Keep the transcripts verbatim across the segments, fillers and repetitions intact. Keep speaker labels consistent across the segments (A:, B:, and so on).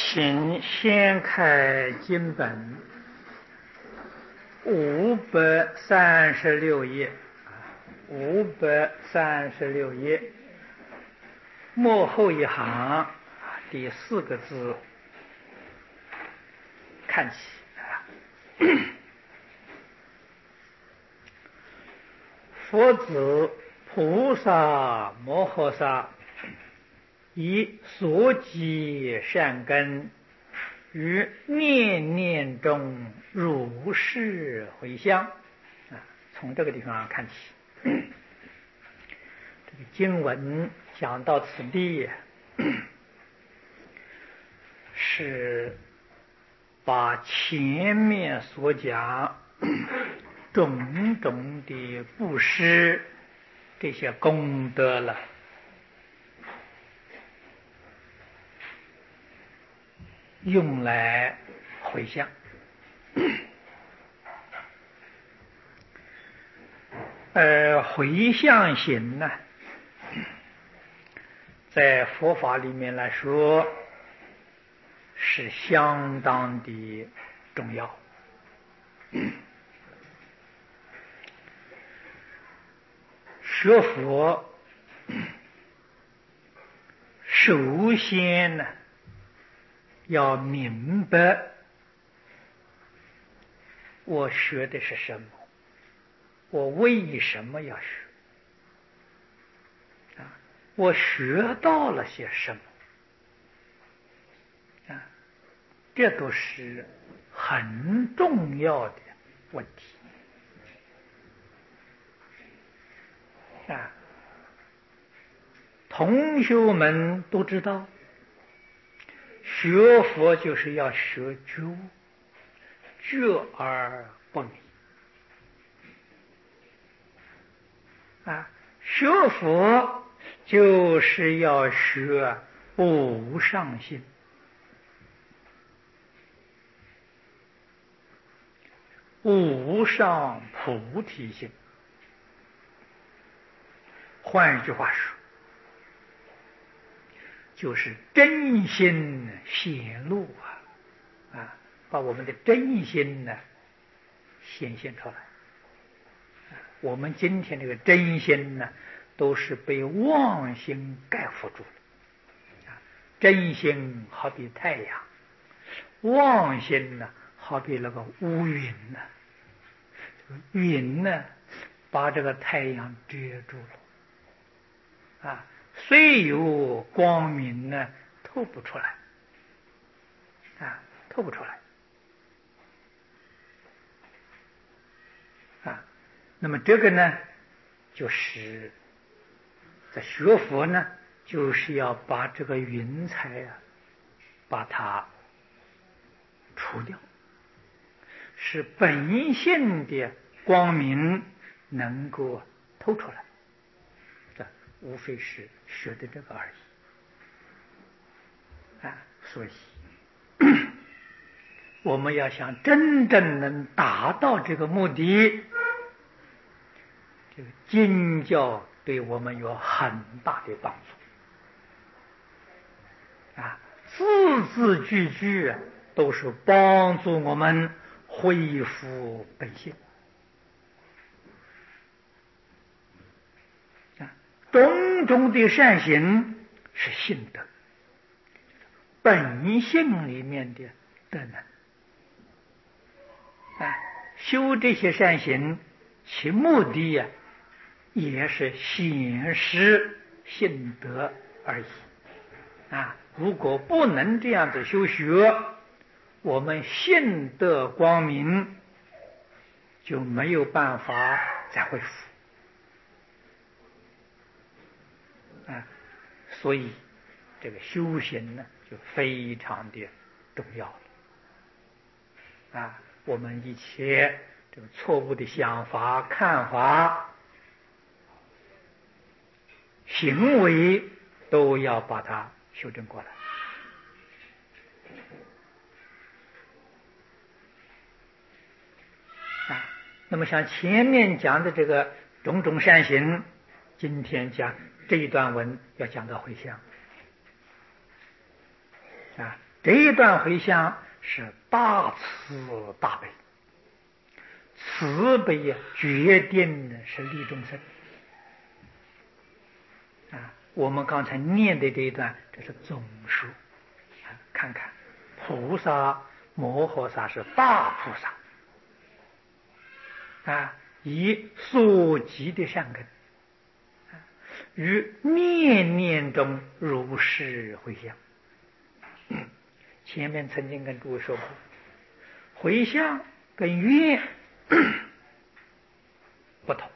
A: 请先开经本五百三十六页，五百三十六页末后一行第四个字看起。佛子菩萨摩诃萨以所积善根于念念中如是回向啊，从这个地方看起。这个经文讲到此地，是把前面所讲种种的布施这些功德了用来回向。而回向行呢，在佛法里面来说是相当的重要。学佛首先呢，要明白我学的是什么，我为什么要学啊？我学到了些什么啊？这都是很重要的问题啊！同学们都知道，学佛就是要学觉，觉而不迷啊！学佛就是要学无上心，无上菩提心。换一句话说，就是真心显露啊，啊，把我们的真心呢显现出来。我们今天这个真心呢，都是被妄心盖覆住了。真心好比太阳，妄心呢好比那个乌云呢，云呢把这个太阳遮住了。啊，虽有光明呢，透不出来，啊，透不出来，啊，那么这个呢，就是在学佛呢，就是要把这个云彩啊，把它除掉，使本性的光明能够透出来。无非是学的这个而已啊，所以我们要想真正能达到这个目的，这个经教对我们有很大的帮助啊，字字句句都是帮助我们恢复本性。种种的善行是性德，本性里面的德能啊，修这些善行，其目的呀、啊，也是显示性德而已啊。如果不能这样子修学，我们性德光明就没有办法再恢复。啊，所以这个修行呢，就非常的重要了。啊，我们一切这个错误的想法、看法、行为，都要把它修正过来。啊，那么像前面讲的这个种种善行，今天讲这一段文要讲到回向啊， 这一段回向是大慈大悲，慈悲呀，决定是利众生啊。我们刚才念的这一段，这是总数啊，看看菩萨摩诃萨是大菩萨啊，以所及的善根于念念中如是回向。前面曾经跟诸位说过，回向跟愿不同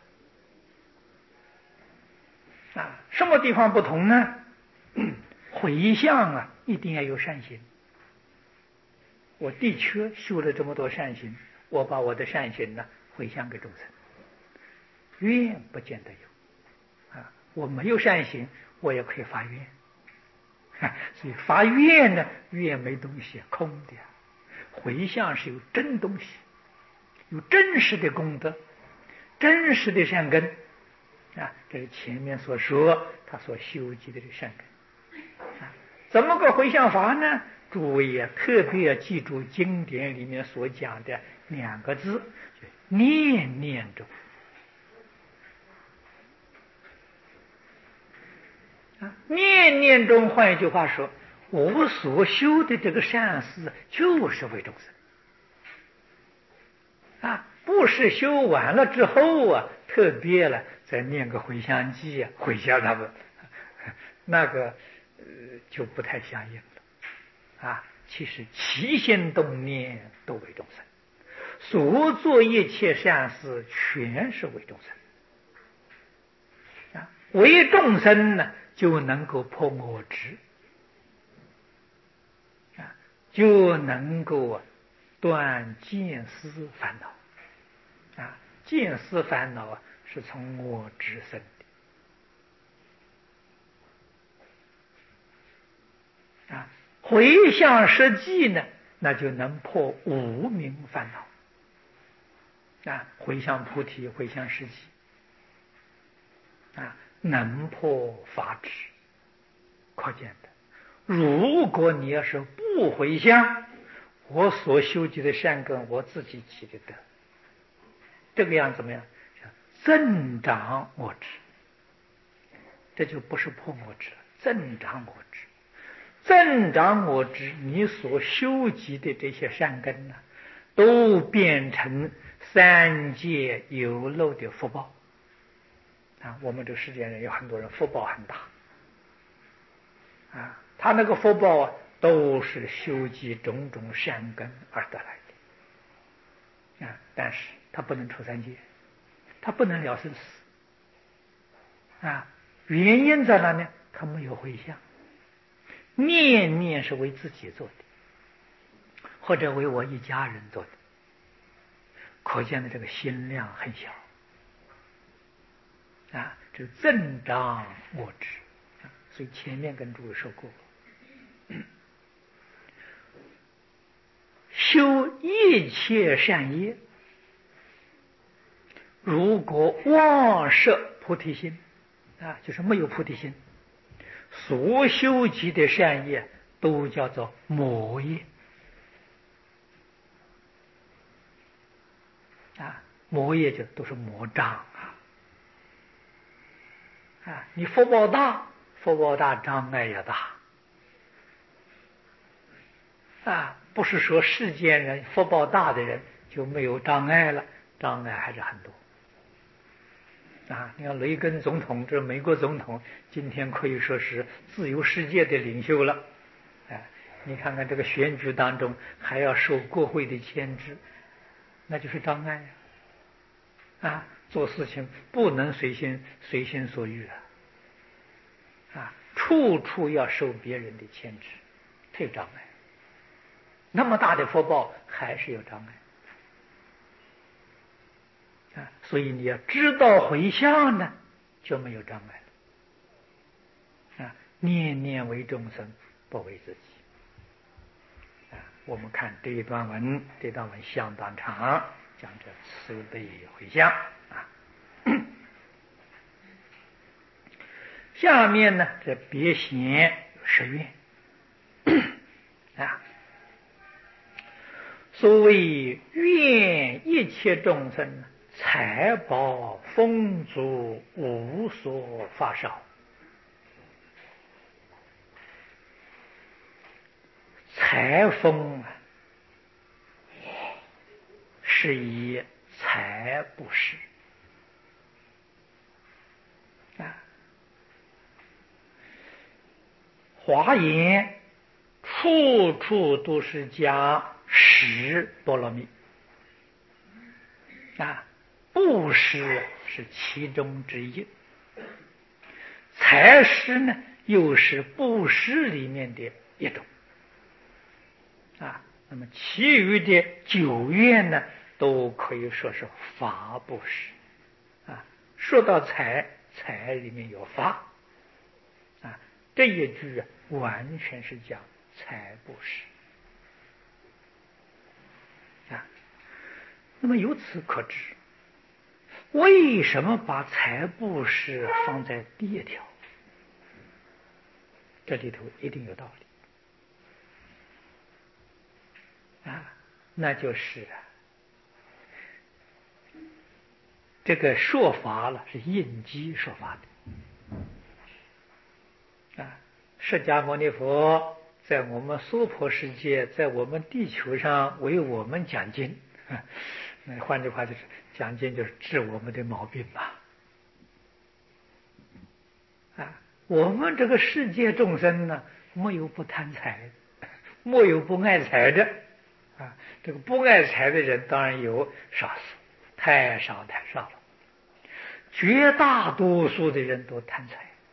A: 啊。什么地方不同呢？回向啊，一定要有善心。我的确修了这么多善心，我把我的善心呢回向给众生。愿不见得有啊，我没有善心，我也可以发愿。所以发愿呢，愿没东西，空的。回向是有真东西，有真实的功德，真实的善根啊。这是前面所说他所修集的这善根啊。怎么个回向法呢？诸位啊，特别要记住经典里面所讲的两个字：念念中。念念中，换一句话说，我所修的这个善事就是为众生啊，不是修完了之后啊，特别了再念个回向偈啊，回向他们，那个呃就不太相应了啊。其实起心动念都为众生，所做一切善事全是为众生啊，为众生呢，就能够破我执啊，就能够啊断见思烦恼啊。见思烦恼啊，是从我执生的啊。回向实际呢，那就能破无明烦恼啊。回向菩提，回向实际啊，能破法执。可见的，如果你要是不回向，我所修集的善根，我自己起的德，这个样怎么样？增长我执，这就不是破我执，增长我执。增长我执，你所修集的这些善根呢，都变成三界有漏的福报啊。我们这个世界上有很多人福报很大啊，他那个福报啊，都是修集种种善根而得来的啊。但是他不能出三界，他不能了生死啊。原因在哪呢？他没有回向。念念是为自己做的，或者为我一家人做的，可见的这个心量很小啊，这增长我执。所以前面跟诸位说过，修一切善业，如果妄摄菩提心啊，就是没有菩提心，所修集的善业都叫做魔业啊。魔业就都是魔障啊啊！你福报大，福报大障碍也大啊。不是说世间人福报大的人就没有障碍了，障碍还是很多啊。你看雷根总统，这美国总统，今天可以说是自由世界的领袖了啊。你看看这个选举当中还要受国会的牵制，那就是障碍啊。啊，做事情不能随心随心所欲啊，啊，处处要受别人的牵制，这障碍。那么大的福报还是有障碍啊，所以你要知道回向呢，就没有障碍了啊。念念为众生，不为自己啊。我们看这一段文，这段文相当长，讲这慈悲回向啊。下面呢，这别显十愿啊。所谓愿一切众生财宝丰足，无所发少。财丰啊，是以财布施啊。华严处处都是讲十波罗蜜啊，布施是其中之一，财施呢又是布施里面的一种啊。那么其余的九愿呢，都可以说是法布施啊。说到财，财里面有法啊，这一句完全是讲财布施啊。那么由此可知，为什么把财布施放在第一条？这里头一定有道理啊，那就是啊，这个说法了是应机说法的啊。释迦牟尼佛在我们娑婆世界，在我们地球上为我们讲经，那换句话就是讲经就是治我们的毛病嘛。啊，我们这个世界众生呢，没有不贪财，没有不爱财的啊。这个不爱财的人当然有少数，太少太少了。绝大多数的人都贪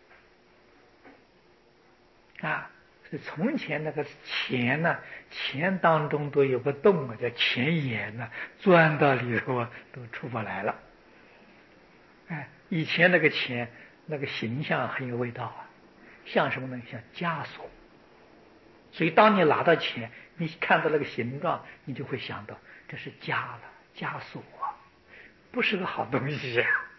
A: 财啊。从前那个钱呢，钱当中都有个洞啊，叫钱眼呢，钻到里头啊都出不来了。哎，以前那个钱那个形象很有味道啊，像什么呢？像枷锁。所以当你拿到钱，你看到那个形状，你就会想到这是枷了，枷锁啊，不是个好东西呀、啊。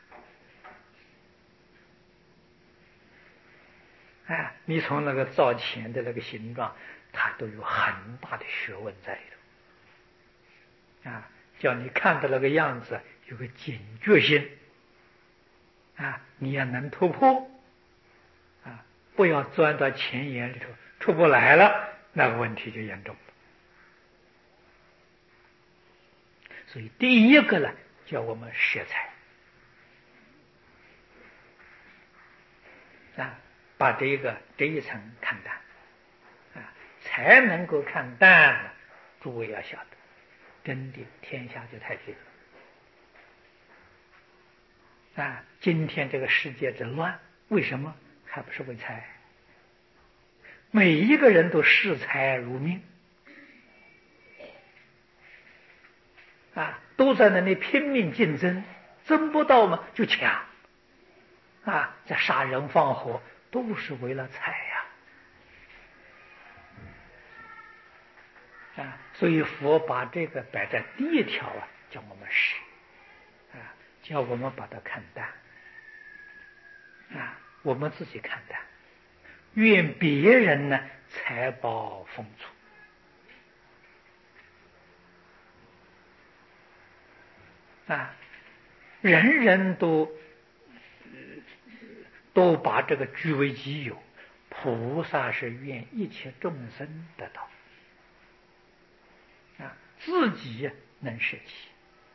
A: 哎，你从那个造钱的那个形状，它都有很大的学问在里头啊，叫你看到那个样子有个警觉性啊，你要能突破啊，不要钻到钱眼里头出不来了，那个问题就严重了。所以第一个呢，叫我们舍财啊，把这个这一层看淡啊，才能够看淡了。诸位要晓得，真的天下就太平了啊！今天这个世界之乱，为什么还不是为财？每一个人都视财如命啊，都在那里拼命竞争，争不到嘛就抢啊，这杀人放火都是为了财呀！啊，所以佛把这个摆在第一条啊，叫我们识啊，叫我们把它看淡啊，我们自己看淡，愿别人呢财宝丰足啊，人人都都把这个据为己有。菩萨是愿一切众生得到啊，自己能舍弃。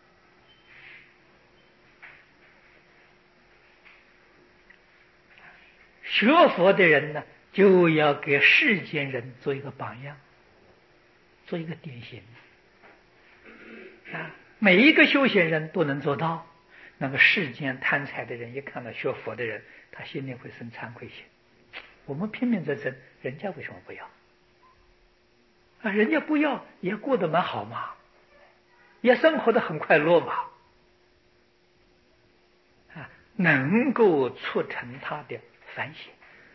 A: 学佛的人呢，就要给世间人做一个榜样，做一个典型啊。每一个修行人都能做到，那个世间贪财的人一看到学佛的人，他心里会生惭愧心。我们拼命在争，人家为什么不要啊？人家不要也过得蛮好嘛，也生活得很快乐嘛啊，能够促成他的反省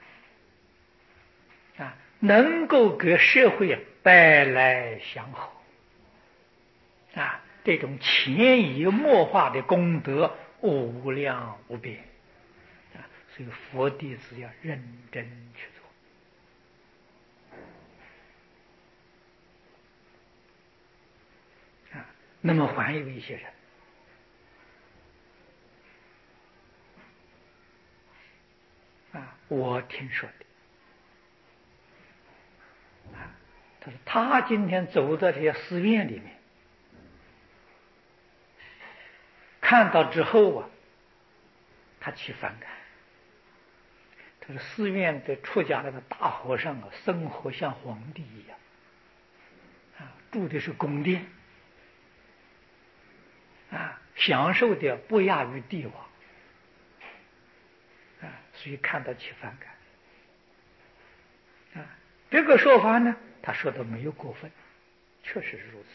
A: 啊，能够给社会带来祥和啊，这种潜移默化的功德无量无边啊，所以佛弟子要认真去做那么还有一些人啊，我听说的啊，他说他今天走到这些寺院里面，看到之后啊，他起反感。他说寺院的出家那个大和尚啊，生活像皇帝一样啊，住的是宫殿啊，享受的不亚于帝王啊，所以看到起反感啊。这个说法呢，他说的没有过分，确实是如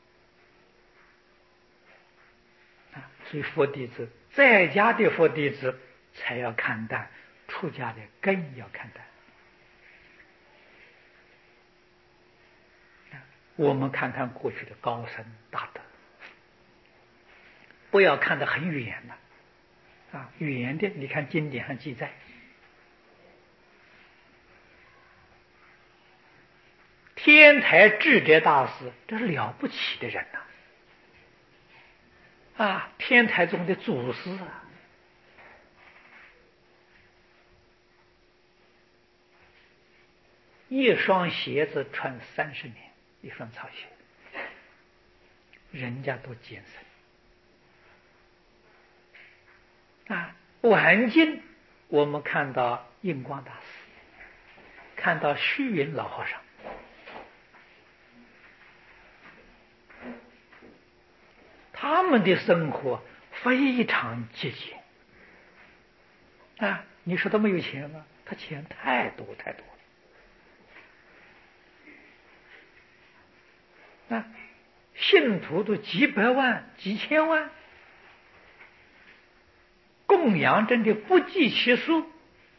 A: 此啊。所以佛弟子，在家的佛弟子才要看淡，出家的更要看淡。我们看看过去的高僧大德，不要看得很远了啊，远的你看经典上记载，天台智者大师，这是了不起的人呐！啊，天台宗的祖师啊，一双鞋子穿三十年，一双草鞋，人家都坚守啊。晚近我们看到印光大师，看到虚云老和尚，他们的生活非常节俭啊！你说他没有钱吗？他钱太多太多了啊！信徒都几百万、几千万，供养真的不计其数。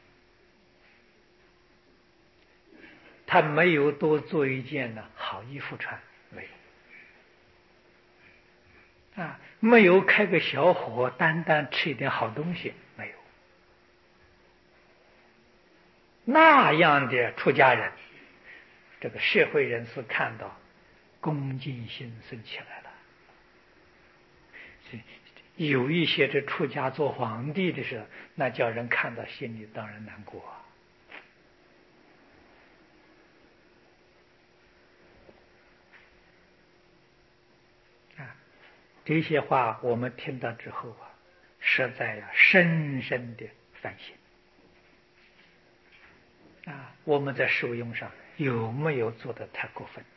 A: 他没有多做一件呢好衣服穿，没有啊，没有开个小火，单单吃一点好东西，没有。那样的出家人，这个社会人士看到恭敬心生起来了。有一些这出家做皇帝的时候，那叫人看到心里当然难过啊。这些话我们听到之后啊，实在要深深的反省啊，我们在受用上有没有做得太过分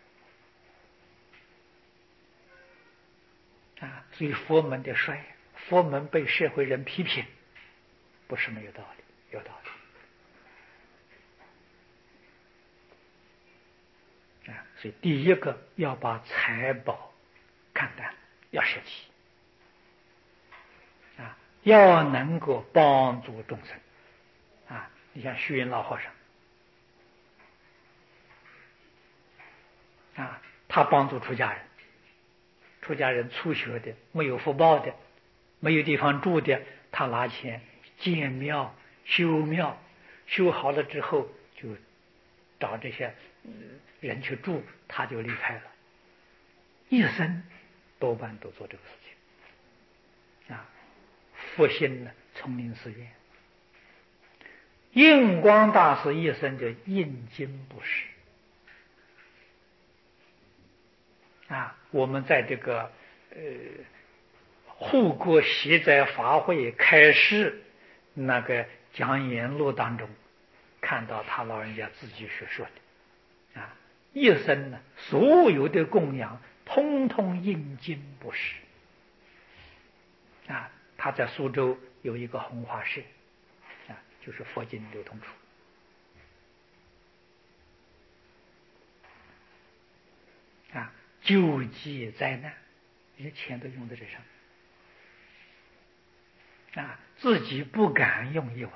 A: 啊？所以佛门的衰，佛门被社会人批评，不是没有道理，有道理啊。所以第一个要把财宝看淡，要舍弃啊，要能够帮助众生啊。你像虚云老和尚啊，他帮助出家人，出家人初学的，没有福报的，没有地方住的，他拿钱建庙、修庙，修好了之后就找这些人去住，他就离开了。一生多半都做这个事情啊。复兴呢，丛林寺院，印光大师一生就印经布施啊。我们在这个呃护国习斋法会开示那个讲演录当中，看到他老人家自己所说的啊，一生呢所有的供养通通印经布施啊。他在苏州有一个弘化社啊，就是佛经流通处啊，救济灾难，这些钱都用在这上啊，自己不敢用一文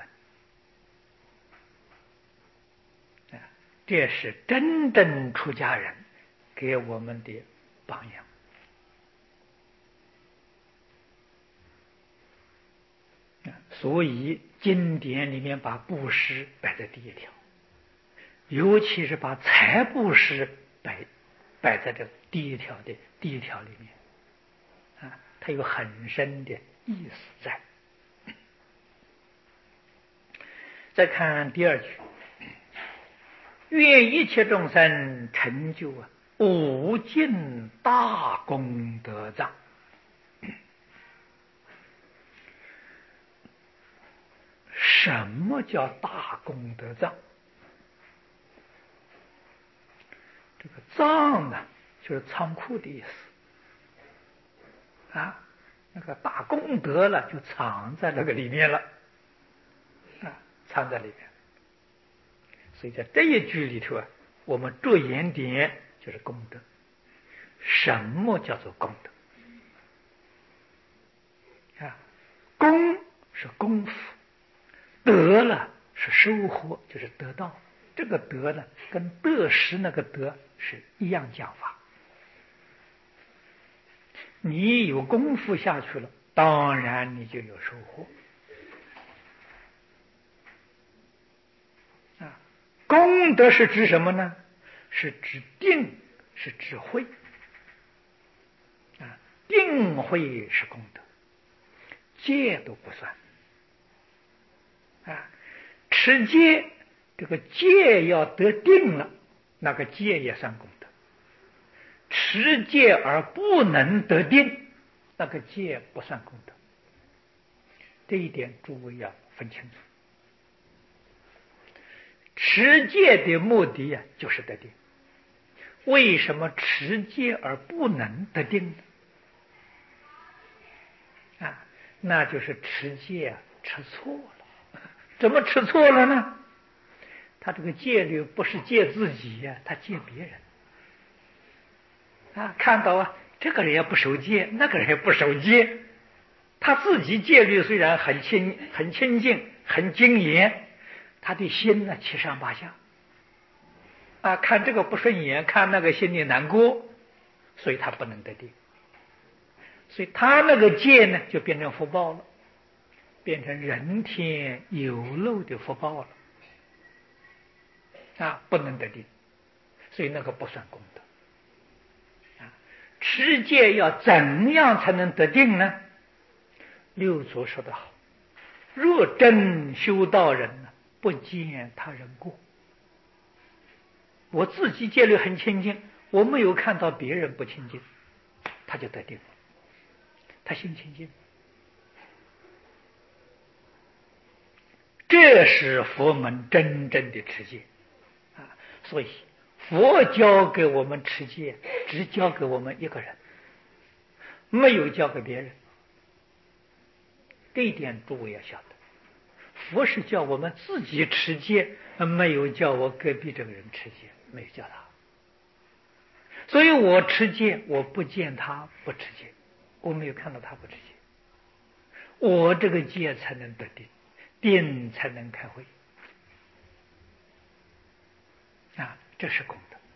A: 啊，这是真正出家人给我们的榜样啊。所以经典里面把布施摆在第一条，尤其是把财布施摆摆在这第一条的第一条里面它有很深的意思在。再看第二句，愿一切众生成就啊无尽大功德藏。什么叫大功德藏？这个藏呢，就是仓库的意思啊。那个大功德了，就藏在那个里面了啊，藏在里面。所以在这一句里头啊，我们着眼点就是功德。什么叫做功德啊？功是功夫，得了是收获，就是得到。这个得呢，跟得失那个得是一样讲法。你有功夫下去了，当然你就有收获啊。功德是指什么呢？是指定，是指慧啊。定慧是功德，戒都不算啊。持戒，这个戒要得定了，那个戒也算功德。持戒而不能得定，那个戒不算功德。这一点诸位要分清楚。持戒的目的呀、啊，就是得定。为什么持戒而不能得定呢？啊，那就是持戒啊持错了。怎么持错了呢？他这个戒律不是戒自己呀、啊，他戒别人。啊，看到啊，这个人也不守戒，那个人也不守戒，他自己戒律虽然很清、很清净、很精严，他的心呢七上八下，啊，看这个不顺眼，看那个心里难过，所以他不能得定，所以他那个戒呢就变成福报了，变成人天有漏的福报了，啊，不能得定，所以那个不算功德。持戒要怎样才能得定呢？六祖说得好，若真修道人，不见他人过。我自己戒律很清净，我没有看到别人不清净，他就得定了，他心清净。这是佛门真正的持戒啊！所以佛教给我们持戒，只教给我们一个人，没有教给别人。这一点诸位要晓得，佛是叫我们自己持戒，没有叫我隔壁这个人持戒，没有叫他。所以我持戒，我不见他不持戒，我没有看到他不持戒，我这个戒才能得定，定才能开慧啊，这是功德。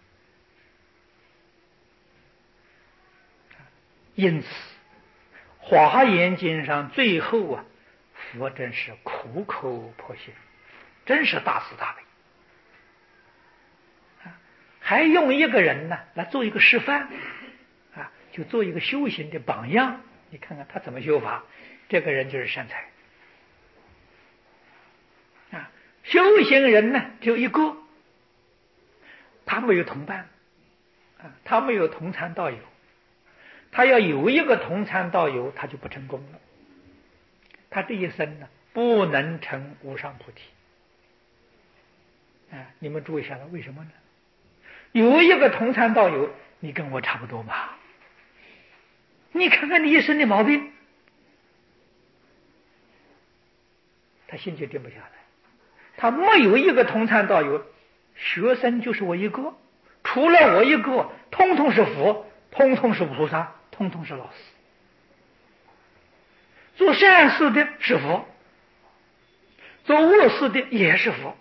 A: 因此华严经上最后啊，佛真是苦口婆心，真是大慈大悲啊，还用一个人呢来做一个示范啊，就做一个修行的榜样。你看看他怎么修法，这个人就是善财啊。修行人呢只有一个，他没有同伴啊，他没有同参道友。他要有一个同参道友，他就不成功了。他这一生呢，不能成无上菩提。啊，你们注意一下，为什么呢？有一个同参道友，你跟我差不多嘛？你看看你一生的毛病，他心就定不下来。他没有一个同参道友，学生就是我一个，除了我一个，通通是佛，通通是菩萨，通通是老师。做善事的是佛，做恶事的也是佛。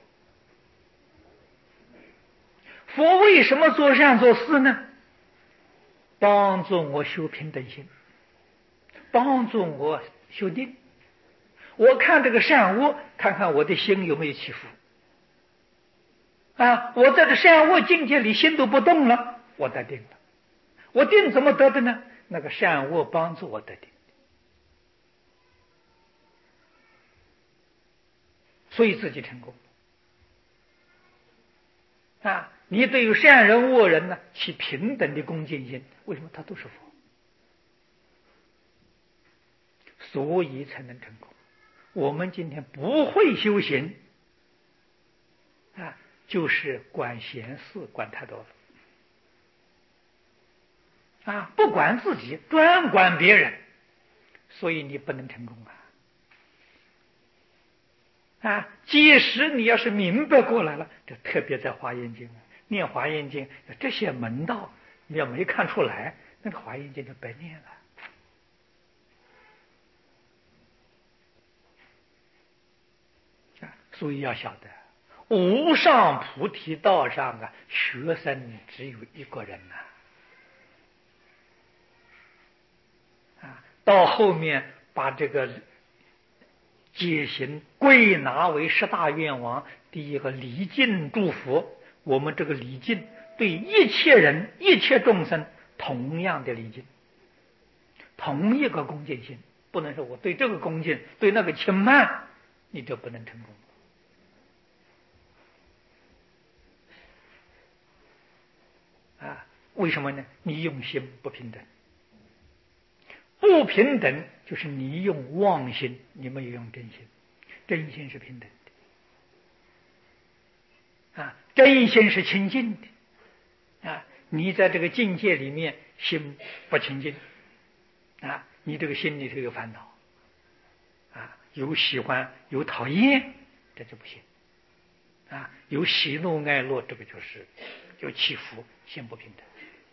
A: 佛为什么做善做事呢？帮助我修平等心，帮助我修定。我看这个善恶，看看我的心有没有起伏啊！我在这善恶境界里心都不动了，我得定了。我定怎么得的呢？ 那个善恶帮助我得定，所以自己成功啊！你对于善人恶人呢，起平等的恭敬心，为什么他都是佛？所以才能成功。我们今天不会修行啊，就是管闲事管太多了啊，不管自己，专管别人，所以你不能成功啊！啊，即使你要是明白过来了，这特别在华严经念华严经，这些门道你要没看出来，那个华严经就白念了。所以要晓得，无上菩提道上啊，学生只有一个人呐、啊。啊，到后面把这个戒行归纳为十大愿望，第一个礼敬诸佛，我们这个礼敬对一切人、一切众生同样的礼敬，同一个恭敬心，不能说我对这个恭敬，对那个轻慢，你就不能成功。啊，为什么呢？你用心不平等，不平等就是你用妄心，你没有用真心，真心是平等的，啊，真心是清净的，啊，你在这个境界里面心不清净，啊，你这个心里头有烦恼，啊，有喜欢有讨厌，这就不行，啊，有喜怒哀乐，这个就是有起伏，心不平等。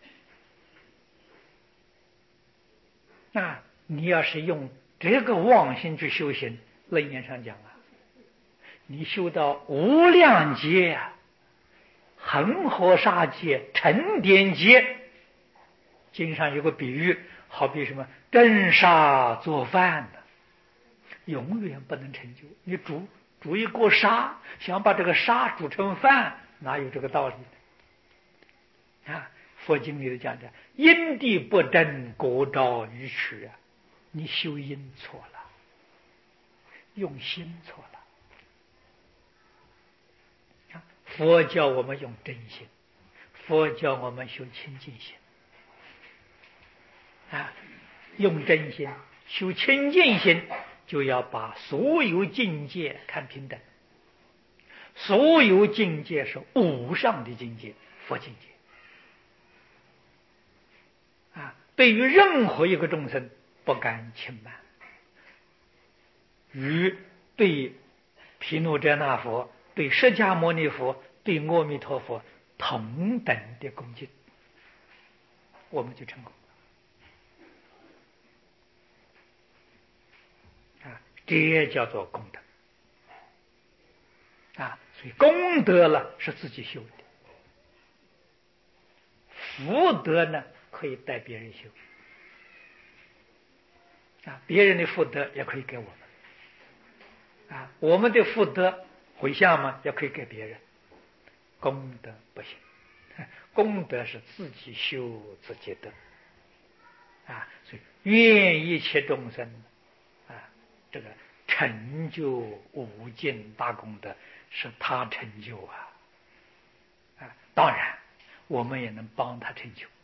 A: 那你要是用这个妄心去修行，楞严上讲啊，你修到无量劫啊，恒河沙劫、沉淀劫，经上有个比喻，好比什么蒸沙做饭的，永远不能成就。你煮煮一锅沙，想把这个沙煮成饭，哪有这个道理呢？啊，佛经里头讲的，因地不真，果招愚取啊！你修因错了，用心错了。啊，佛教我们用真心，佛教我们修清净心。啊，用真心修清净心，就要把所有境界看平等，所有境界是无上的境界，佛境界。啊，对于任何一个众生不敢轻慢，与对毗卢遮那佛、对释迦牟尼佛、对阿弥陀佛同等的恭敬，我们就成功了。啊，这也叫做功德。啊，所以功德了是自己修的，福德呢可以带别人修。啊，别人的福德也可以给我们，啊，我们的福德回向嘛，也可以给别人。功德不行，功德是自己修自己的，啊，所以愿一切众生啊，这个成就无尽大功德是他成就啊，啊，当然我们也能帮他成就，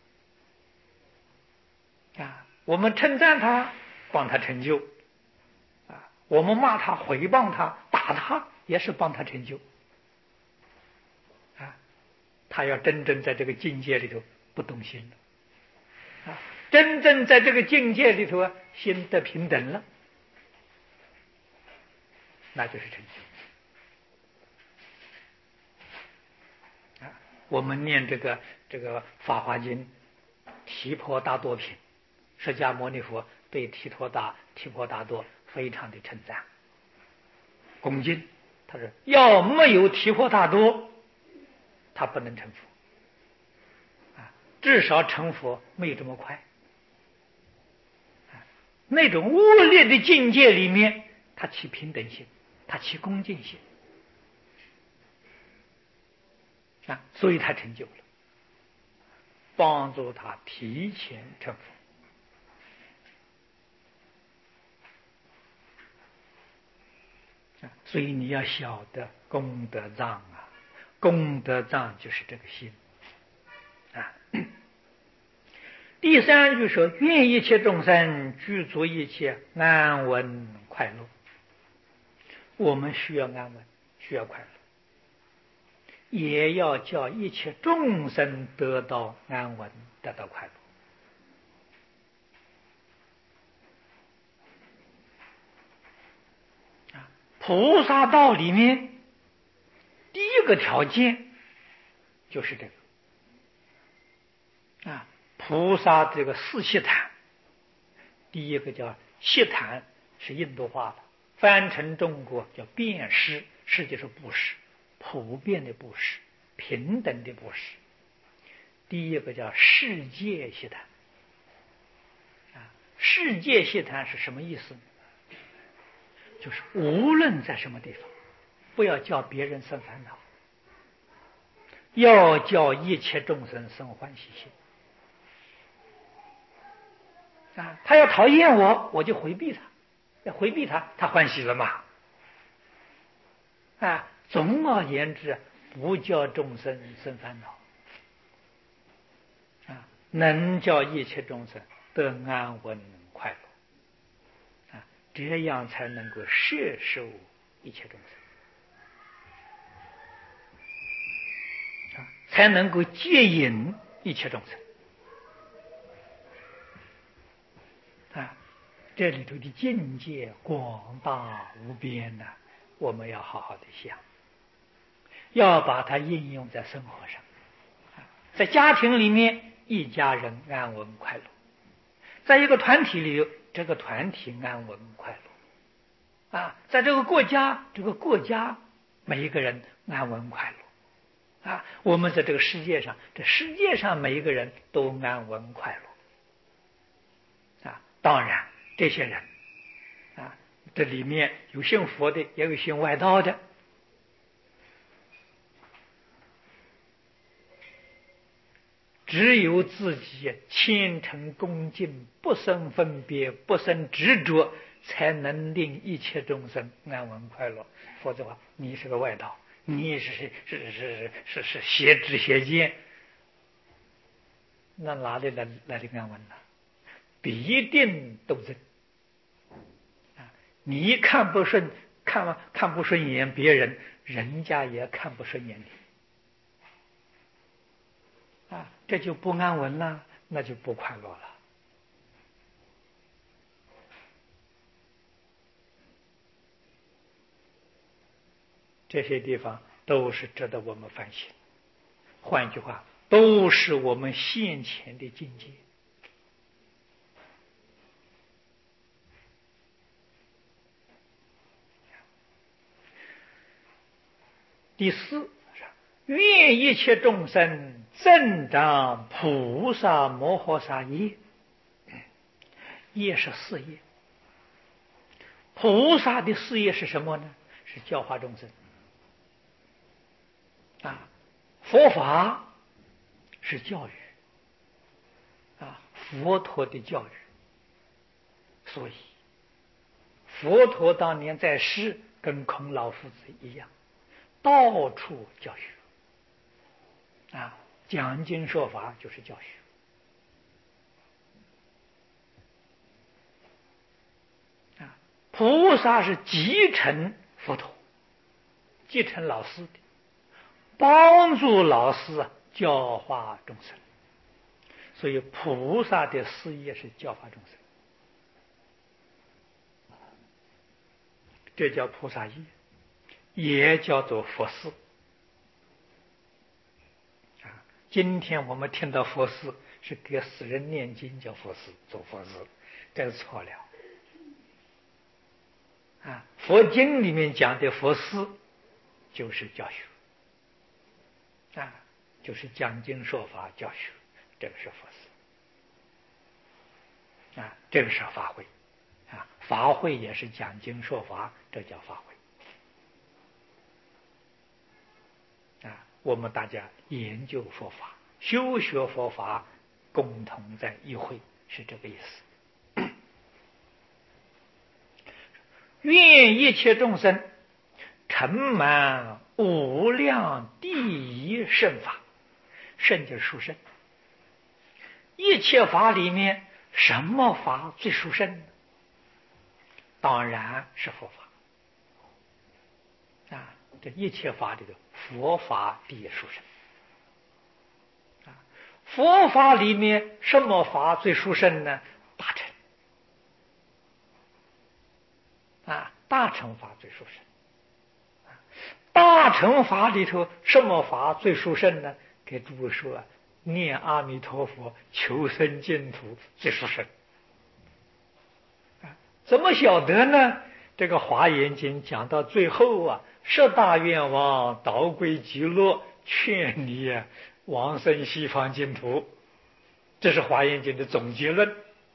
A: 啊。我们称赞他，帮他成就，啊，我们骂他、诽谤他、打他，也是帮他成就，啊，他要真正在这个境界里头不动心了，啊，真正在这个境界里头啊，心得平等了，那就是成就。啊，我们念这个这个《法华经》提婆达多品。释迦牟尼佛对提陀达、提婆达多非常的称赞、恭敬。他说：“要没有提婆达多，他不能成佛。啊，至少成佛没有这么快。啊，那种恶劣的境界里面，他起平等心，他起恭敬心，啊，所以他成就了，帮助他提前成佛。” 所以你要晓得功德藏啊，功德藏就是这个心啊。第三句说：愿一切众生具足一切安稳快乐。我们需要安稳，需要快乐，也要叫一切众生得到安稳，得到快乐。啊，菩萨道里面第一个条件就是这个啊，菩萨这个四悉檀，第一个叫悉檀，是印度话的，翻成中国叫遍施，实际是布施，普遍的布施，平等的布施。第一个叫世界悉檀啊，世界悉檀是什么意思呢？就是无论在什么地方，不要叫别人生烦恼，要叫一切众生生欢喜心啊！他要讨厌我，我就回避他，要回避他，他欢喜了嘛？啊，总而言之，不叫众生生烦恼啊，能叫一切众生得安稳快乐啊，这样才能够摄受一切众生啊，才能够接引一切众生。啊，这里头的境界广大无边呐、啊，我们要好好的想，要把它应用在生活上。在家庭里面，一家人安稳快乐；在一个团体里，这个团体安稳快乐。啊，在这个国家，这个国家每一个人安稳快乐。啊，我们在这个世界上，这世界上每一个人都安稳快乐。当然，这些人啊，这里面有信佛的，也有信外道的。只有自己虔诚恭敬，不生分别，不生执着，才能令一切众生安稳快乐。否则的话，你是个外道，你是是是是是是邪知邪见，那哪里来来的安稳呢？必定斗争啊！你看不顺，看看不顺眼别人，人家也看不顺眼你啊，这就不安稳了，那就不快乐了。这些地方都是值得我们反省。换句话，都是我们现前的境界。第四，愿一切众生增长菩萨摩诃萨业。业是事业，菩萨的事业是什么呢？是教化众生啊，佛法是教育啊，佛陀的教育。所以佛陀当年在世跟孔老夫子一样，到处教学啊，讲经说法就是教学啊。菩萨是继承佛陀，继承老师的，帮助老师教化众生。所以菩萨的事业是教化众生，这叫菩萨业，也叫做佛事啊。今天我们听到佛事是给死人念经叫佛事，做佛事，这是错了啊。佛经里面讲的佛事就是教学啊，就是讲经说法教学，这个是佛事啊，这个是法会啊，法会也是讲经说法，这叫法会啊。我们大家研究佛法，修学佛法，共同在一会，是这个意思。愿一切众生承满无量第一圣法。圣就是殊胜。一切法里面，什么法最殊胜呢？当然是佛法啊！这一切法里头，佛法第一殊胜啊！佛法里面什么法最殊胜呢？大乘啊！大乘法最殊胜。大乘法里头什么法最殊胜呢？给诸位说啊，念阿弥陀佛求生净土最殊胜啊！怎么晓得呢？这个华严经讲到最后啊，十大愿王导归极乐，劝你啊往生西方净土，这是华严经的总结论。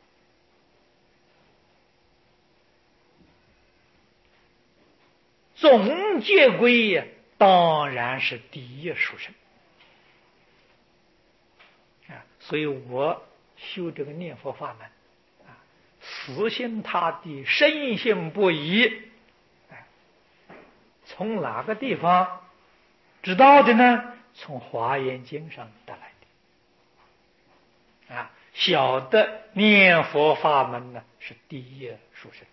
A: 总结归呀，当然是第一殊胜啊！所以我修这个念佛法门啊，死心塌地，深信不疑。从哪个地方知道的呢？从华严经上得来的啊！晓得念佛法门呢是第一殊胜。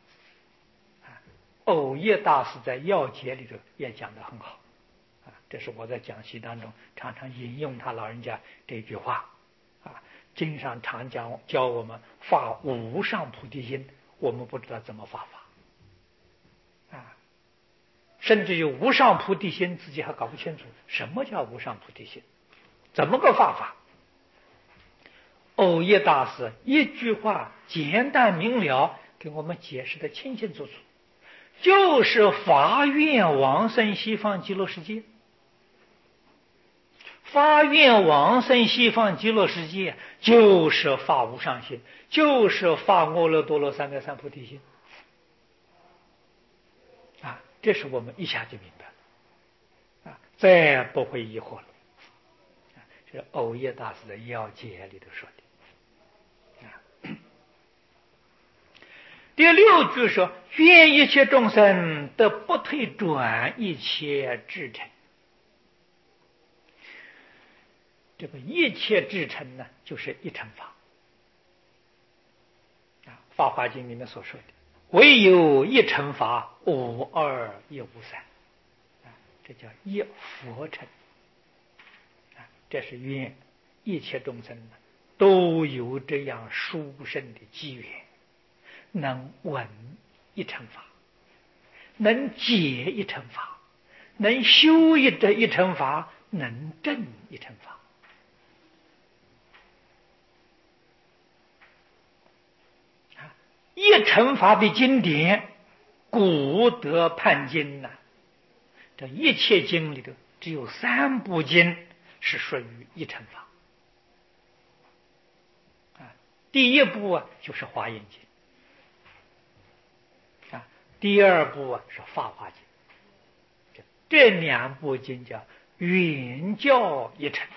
A: 藕益大师在要解里头也讲得很好啊，这是我在讲习当中常常引用他老人家这句话啊。经上常讲教我们发无上菩提心，我们不知道怎么发法啊，甚至有无上菩提心自己还搞不清楚什么叫无上菩提心，怎么个发法？藕益大师一句话简单明了给我们解释的清清楚楚，就是发愿往生西方极乐世界。发愿往生西方极乐世界，就是发无上心，就是发阿耨多罗三藐三菩提心啊！这是我们一下就明白了啊，再不会疑惑了。啊、这是藕益大师的要解里头说的。第六句说：愿一切众生得不退转一切至诚。这个一切至诚呢，就是一乘法啊，《法华经》里面所说的唯有一乘法，无二亦无三啊，这叫一佛乘啊。这是愿一切众生呢都有这样殊胜的机缘，能闻一乘法，能解一乘法，能修一的一乘法，能证一乘法啊！一乘法的经典，古德判经呐、啊，这一切经里头只有三部经是属于一乘法啊。第一部啊就是华严经。第二部啊是《法华经》，这两部经叫圆教一乘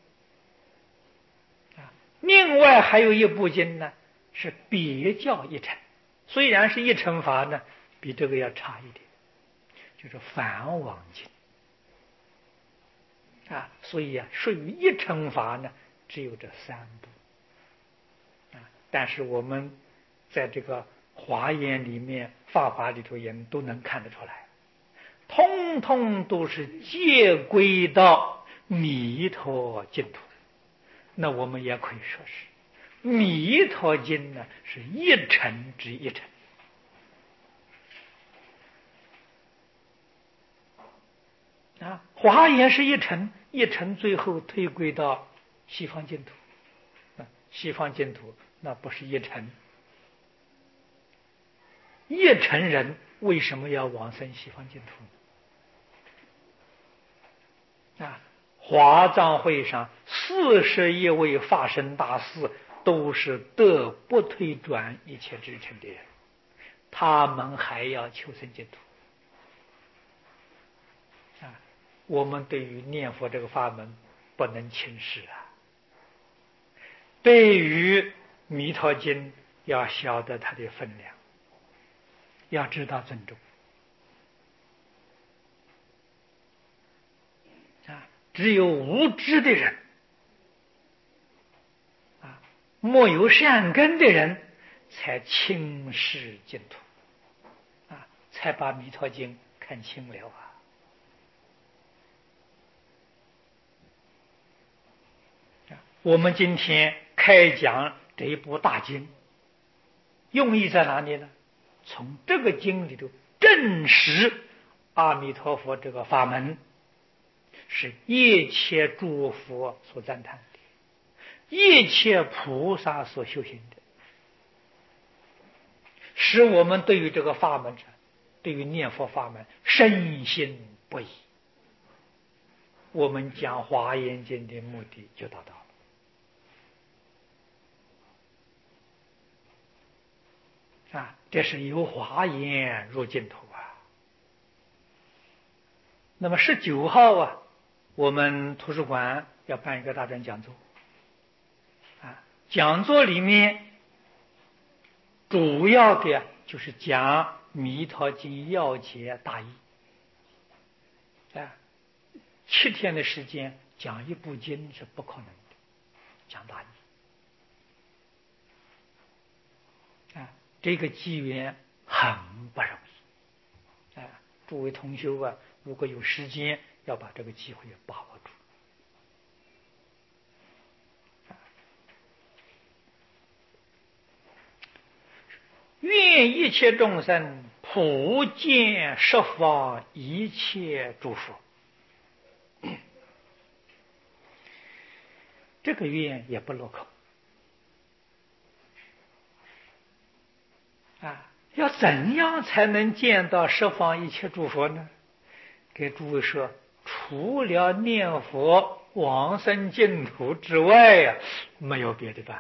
A: 啊。另外还有一部经呢是别教一乘，虽然是一乘法呢，比这个要差一点，就是《梵网经》啊。所以啊，属于一乘法呢，只有这三部啊。但是我们在这个华严里面、法华里头也都能看得出来，通通都是皆归到弥陀净土。那我们也可以说是弥陀经呢是一乘之一乘啊，华严是一乘，一乘最后推归到西方净土啊，西方净土那不是一乘。一乘人为什么要往生西方净土呢？啊，华藏会上四十一位法身大士都是得不退转一切至诚的人，他们还要求生净土啊！我们对于念佛这个法门不能轻视啊，对于弥陀经要晓得它的分量，要知道尊重只有无知的人啊，没有善根的人，才轻视净土啊，才把《弥陀经》看清了啊。我们今天开讲这一部大经，用意在哪里呢？从这个经里头证实阿弥陀佛这个法门是一切诸佛所赞叹的，一切菩萨所修行的，使我们对于这个法门上，对于念佛法门深信不疑。我们讲华严经的目的就达到了。啊，这是由华严入净土啊。那么十九号啊，我们图书馆要办一个大专讲座啊，讲座里面主要的就是讲《弥陀经》要解大义啊。七天的时间讲一部经是不可能的，讲大义啊。这个机缘很不容易啊！诸位同修啊，如果有时间，要把这个机会把握住。愿一切众生普见十方一切诸佛。这个愿也不落空啊！要怎样才能见到十方一切诸佛呢？给诸位说，除了念佛往生净土之外呀、啊，没有别的办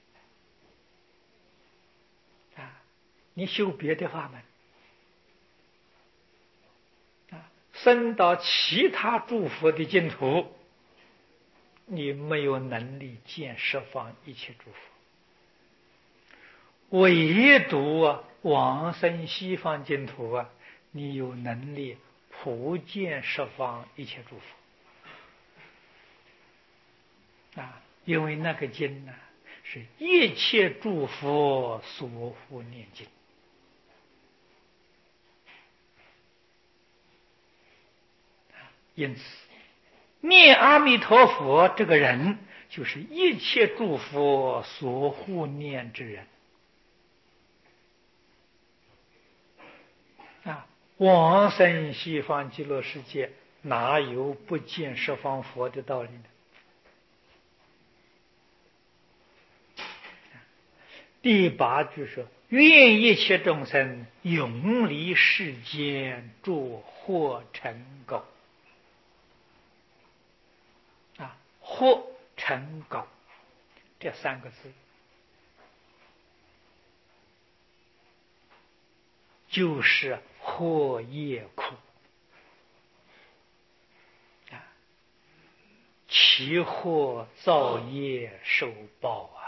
A: 法啊！你修别的法门啊，升到其他诸佛的净土，你没有能力见十方一切诸佛。唯独啊，往生西方净土啊，你有能力普见十方一切诸佛啊！因为那个经呢、啊，是一切诸佛所护念经因此念阿弥陀佛这个人，就是一切诸佛所护念之人啊！往生西方极乐世界，哪有不见十方佛的道理呢？第八句说：愿一切众生永离世间诸惑尘垢啊，惑尘垢这三个字，就是惑业苦啊，其惑造业受报啊。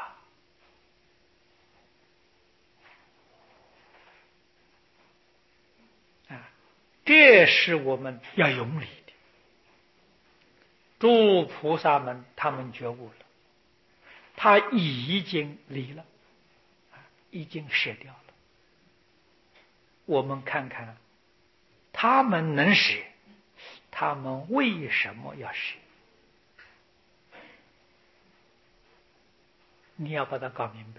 A: 这是我们要永离的。诸菩萨们他们觉悟了，他已经离了，已经舍掉了。我们看看他们能舍，他们为什么要舍？你要把它搞明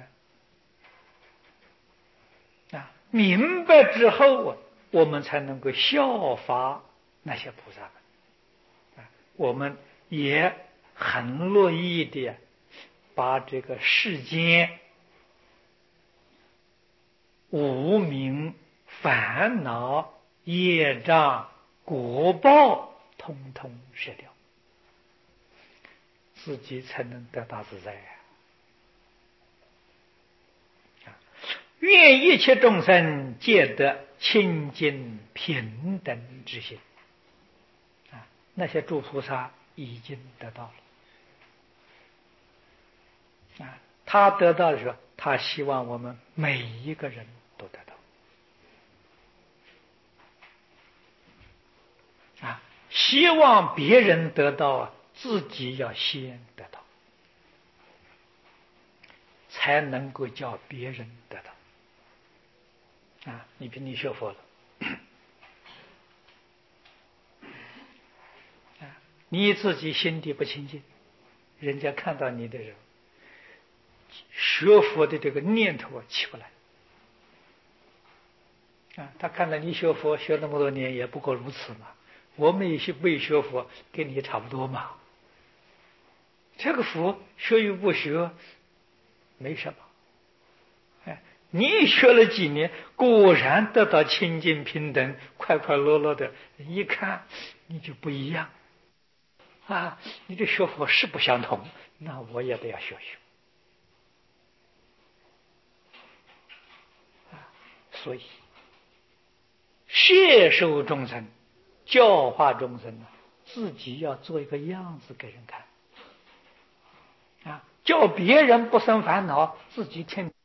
A: 白啊！明白之后啊，我们才能够效法那些菩萨们啊！我们也很乐意的把这个世间无明、烦恼、业障、果报通通舍掉，自己才能得大自在啊！愿一切众生皆得清净平等之心啊！那些诸菩萨已经得到了啊！他得到的时候，他希望我们每一个人都得到啊！ 希望别人得到，自己要先得到，才能够叫别人得到。啊，你比如你学佛了，啊，你自己心地不清净，人家看到你的人，学佛的这个念头啊起不来。啊，他看到你学佛学那么多年，也不过如此嘛。我们也是未学佛，跟你差不多嘛。这个佛学与不学没什么。哎，你学了几年，果然得到清净平等，快快乐乐的，一看你就不一样啊！你这学佛是不相同，那我也得要学学啊。所以摄受众生，教化众生呢，自己要做一个样子给人看啊，叫别人不生烦恼，自己天